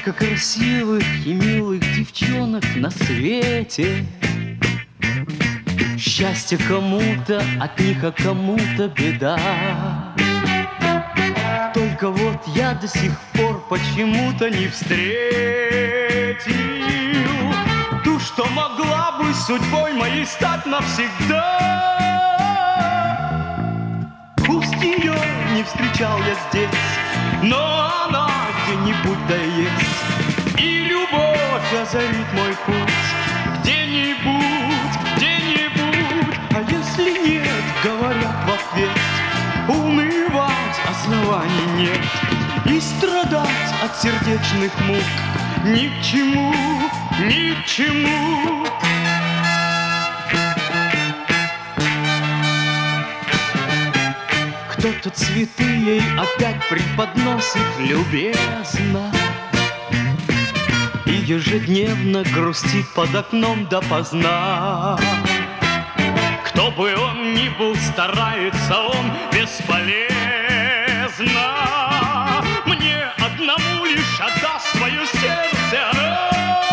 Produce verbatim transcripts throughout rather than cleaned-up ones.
Столько красивых и милых девчонок на свете. Счастье кому-то от них, а кому-то беда. Только вот я до сих пор почему-то не встретил ту, что могла бы судьбой моей стать навсегда. Пусть ее не встречал я здесь, но она где-нибудь да есть. И любовь озарит мой путь где-нибудь, где-нибудь. А если нет, говорят в ответ, унывать оснований нет. И страдать от сердечных мук ни к чему, ни к чему. Кто-то цветы ей опять преподносит любезно и ежедневно грустит под окном допоздна. Кто бы он ни был, старается он бесполезно. Мне одному лишь отдаст свое сердце она.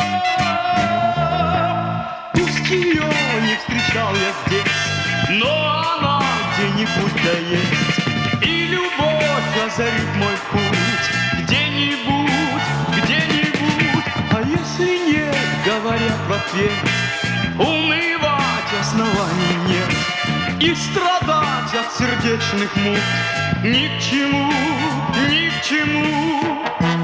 Пусть ее не встречал я здесь, но она где-нибудь да есть. И любовь озарит мой путь где-нибудь, где-нибудь. А если нет, говорят в ответ, унывать оснований нет. И страдать от сердечных мук ни к чему, ни к чему.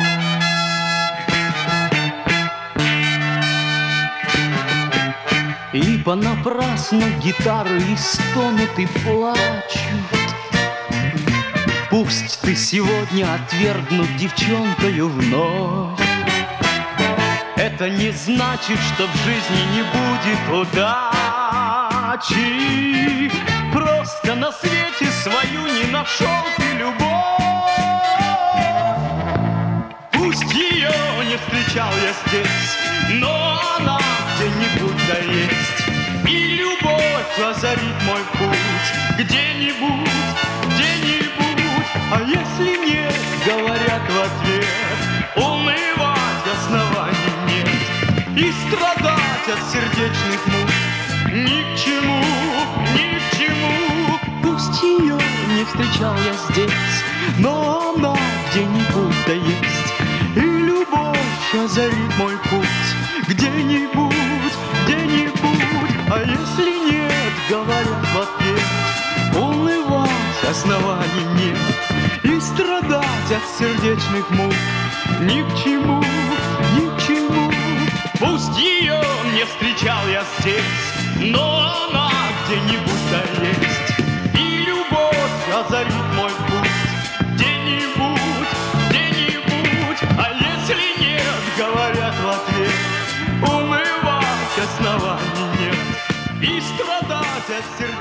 Ибо напрасно гитары истонут и плачут. Пусть ты сегодня отвергнут девчонкою вновь. Это не значит, что в жизни не будет удачи. Просто на свете свою не нашел ты любовь. Пусть ее не встречал я здесь, но она где-нибудь да есть. И любовь озарит мой путь где-нибудь, где-нибудь. А если нет, говорят в ответ, унывать оснований нет. И страдать от сердечных мук ни к чему, ни к чему. Пусть ее не встречал я здесь, но она где-нибудь да есть. И любовь озарит мой путь где-нибудь, где-нибудь. А если нет, говорят в ответ, унывать оснований нет. И страдать от сердечных мук ни к чему, ни к чему. Пусть ее не встречал я здесь, но она где-нибудь да есть. И любовь озарит мой путь где-нибудь, где-нибудь. А если нет, говорят в ответ, унывать оснований нет. И страдать от сердечных